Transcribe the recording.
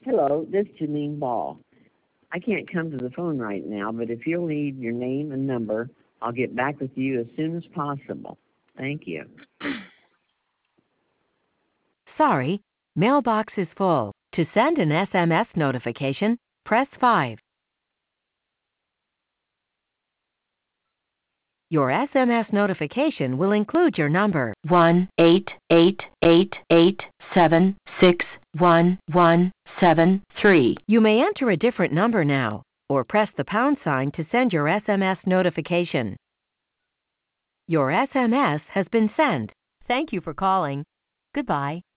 Hello, this is Janine Ball. I can't come to the phone right now, but if you'll leave your name and number, I'll get back with you as soon as possible. Thank you. Sorry, mailbox is full. To send an SMS notification, press 5. Your SMS notification will include your number 1-888-876-1173. You may enter a different number now, or press the pound sign to send your SMS notification. Your SMS has been sent. Thank you for calling. Goodbye.